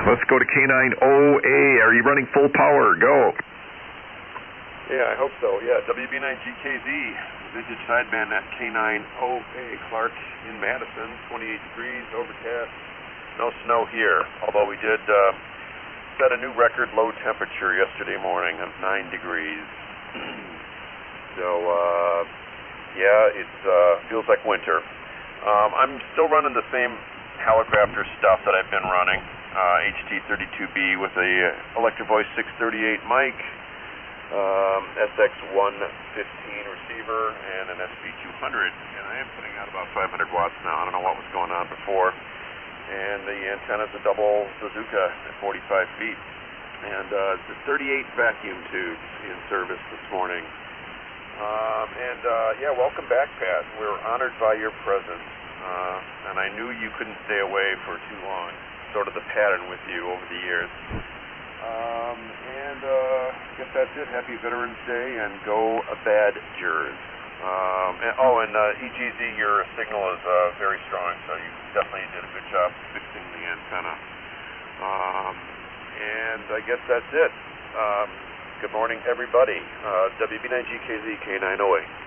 Let's go to K9OA. Are you running full power? Go. Yeah, I hope so. Yeah, WB9GKZ, vintage sideband at K9OA. Clark in Madison, 28 degrees, overcast. No snow here, although we did set a new record low temperature yesterday morning of 9 degrees. So, yeah, it feels like winter. I'm still running the same Hallicrafter stuff that I've been running. HT32B with a Electro Voice 638 mic, SX115 receiver, and an SV200. And I am putting out about 500 watts now. I don't know what was going on before. And the antenna's a double bazooka at 45 feet. And the 38 vacuum tubes in service this morning. Yeah, welcome back, Pat. We're honored by your presence. And I knew you couldn't stay away for too long. Sort of the pattern with you over the years. I guess that's it. Happy Veterans Day, and go Badgers. EGZ, your signal is very strong, so you definitely did a good job fixing the antenna. And I guess that's it. Good morning, everybody. WB9GKZ, K9OA.